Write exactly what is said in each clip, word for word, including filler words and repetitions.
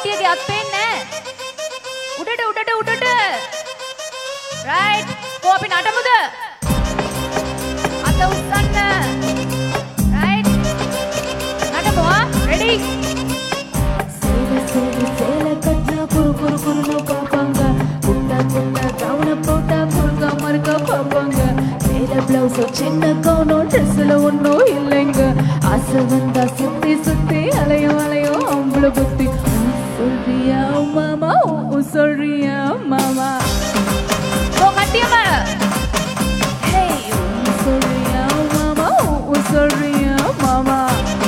කට්ටියගේ අත් පේන්නේ උඩට උඩට උඩට රයිට් කො අපි නටමුද අත උස්සන්න රයිට් නටමු ආ රෙඩි சேல சேல சேல கட்டினா குரு குரு குருன்னு பாப்பாங்க குட்டா குட்டா கவுன போட்டா குறுக்க மறுக்க பாப்பாங்க சேல பிளவுஸ் சின்ன கவுனும் ட்ரெஸ்ல ஒன்றும் இல்லைங்க ஆசை வந்தா சுத்தி சுத்தி அலையும் அலையும் அவங்கள புத்தி சொல்றியா மாமா சொல்றியா மாமா කො කට්ටියම Hey சொல்றியா மாமா சொல்றியா மாமா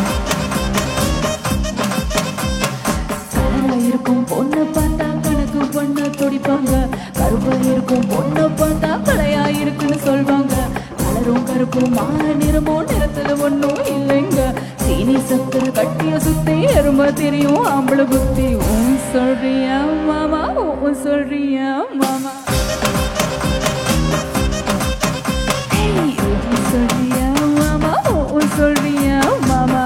இருக்கும் பொண்ணை பார்த்தா கணக்கு பண்ண துடிப்பாங்க கருப்பா இருக்கும் பொண்ணை பார்த்தா கலையா இருக்குன்னு சொல்வாங்க கலரும் கருப்பும் மாற நிறமோ நிறத்துல ஒன்றும் இல்லைங்க சீனி சக்கரை கட்டிய சுத்தி எறும்ப தெரியும் ஆம்பளை புத்தி உன் சொல்றியா மாமா உன் சொல்றியா மாமா உன் சொல்றியா மாமா உன் சொல்றியா மாமா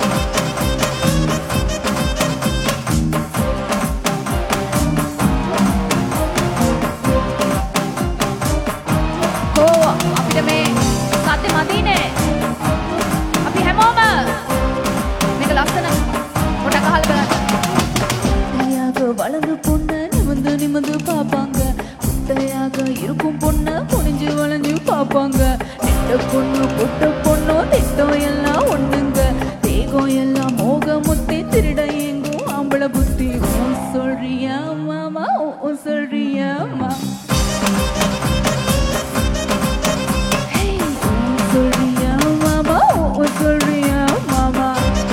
අපිට මේ සත්‍ය මදීනේ අපි හැමෝම මේක ලස්සන පොඩක් අහලා බලන්න குட்டையாக வளர்ந்து பொண்ண நிமிந்து நிமிந்து பாப்பாங்க குட்டையாக இருக்கும் பொண்ண குனிஞ்சு வளைஞ்சு பாப்பாங்க நெட்ட பொண்ணு புட்ட பொண்ணு திட்டம் எல்லாம் ஒண்ணுங்க தேகம் எல்லாம் மோக முத்தி திருட எங்கும் ஆம்பளை புத்தி உன் சொல்றியா மாமா உன் சொல்றியா மாமா சொல்றியா மாமா உன் சொல்றியா மாமா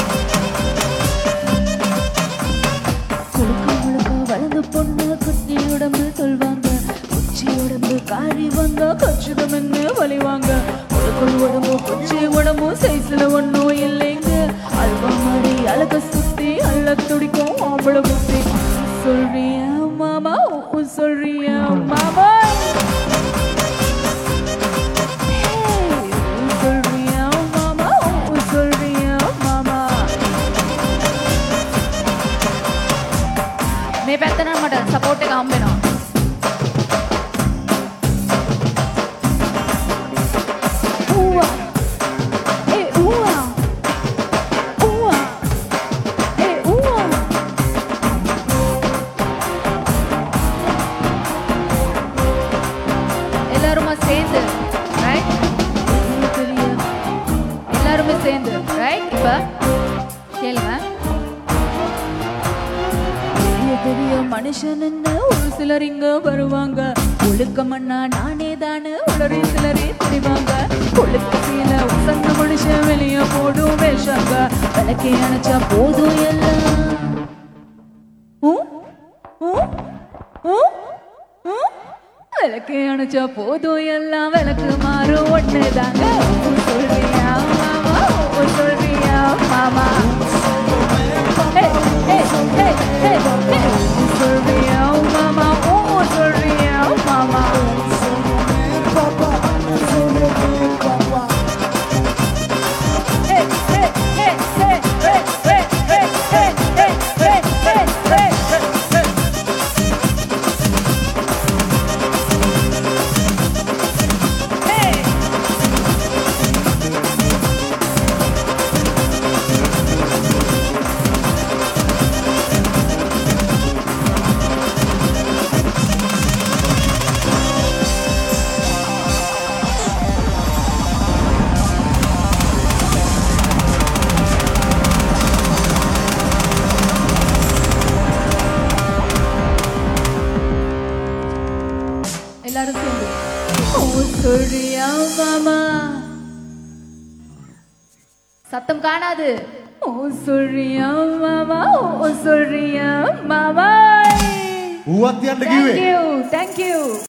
குழுக்க முழுக்க வளர்ந்து பொண்ணு குச்சி உடம்பு சொல்வாங்க குச்சி உடம்பு காரி வந்தா கச்சிதம் என்ன வலிவாங்க குழுக்குள் உடம்பு குச்சி உடம்பு சைஸ்ல ஒன்றும் இல்லைங்க அல்வா மாதிரி அழக சுத்தி அள்ள துடிக்கும் ஆம்பளை புத்தி சொல்றியா மாமா உன் சொல்றியா மாமா சொல்றியா மாமா உன் சொல்றியா மாமா මේ පැත්ත නම් මට සපෝට් එක හම්බ වෙනවා Ooh, hey, ooh, ooh, hey, ooh. எல்லாரும் சேர்ந்து ரைட் எல்லாரும் சேர்ந்து ரைட் இப்ப கேளுங்க பெரிய பெரிய மனுஷன் என்ன ஒரு சிலர் இங்க வருவாங்க ஒழுக்கமண்ணா நானே தானே உளறி சிலரே தெரிவாங்க ஒழுக்க சீல உசந்த மனுஷன் வெளிய போடும் வேஷாங்க விளக்கே அணைச்சா போதும் எல்லாம் ஊ, ஊ, ஊ, ஊ. விளக்கே அணைச்சா போதும் எல்லாம் விளக்கு மாறும் ஒண்ணுதாங்க உன் சொல்றியா மாமா உன் சொல்றியா மாமா Hey, hey, hey, hey, hey. Sorriya, mama, oh, sorriya, mama. Hey, hey, hey, hey, hey, hey, hey, hey, hey, hey, hey, hey, hey. Hey. எல்லாரும் சேர்ந்து ஓ சொல்றியா மாமா சத்தம் காணாது ஓ சொல்றியா மாமா ஓ சொல்றியா மாமா ඌවත් යන්න Thank කිව්වේ you, thank you.